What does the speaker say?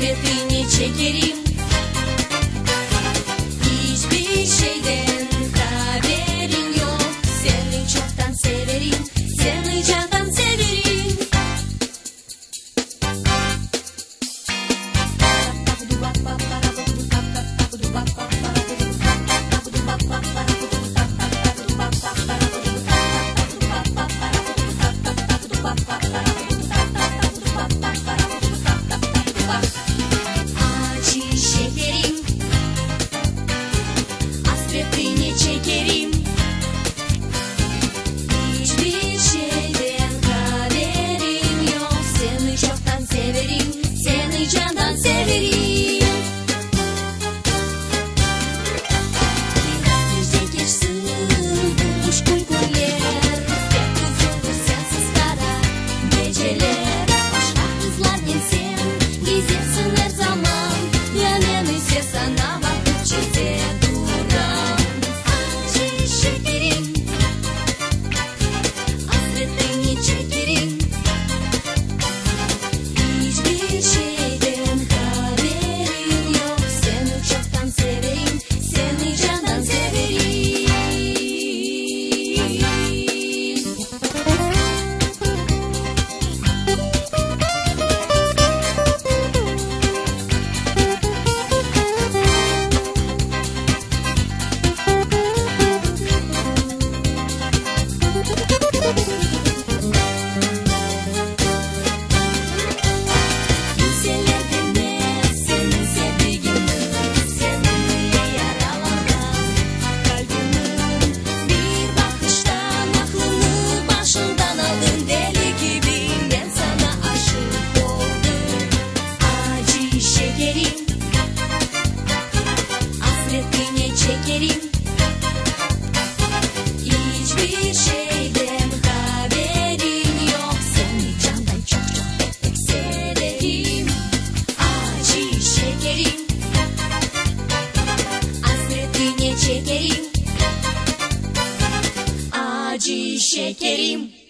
Hasretini çekerim. Hiçbir şeyden haberin yok. Seni çoktan severim, seni candan severim. Acı şekerim, hasretini çekerim. Hiçbir şeyden haberim yok. Seni çoktan severim, seni candan severim. Yüzde geçsin bu muşkul günler, pek uzun sensiz kara geceler. Başka kızlarken sen gizlisin her zaman, yanım ise sana bakıp çize duran. Acı şekerim, hasretini çekerim. Hiçbir şeyden haberim yok. Seni çoktan severim, seni candan severim. Kimseler demez senin sevdiğini, seni yaralanan kalbimin bir bakıştan aklını başından aldın. Deli gibi ben sana aşık oldum. Acı şekerim, hasretini çekerim. Hiçbir şeyden haberin yok. Seni candan çok çok pek severim. Acı şekerim, hasretini çekerim. Acı şekerim.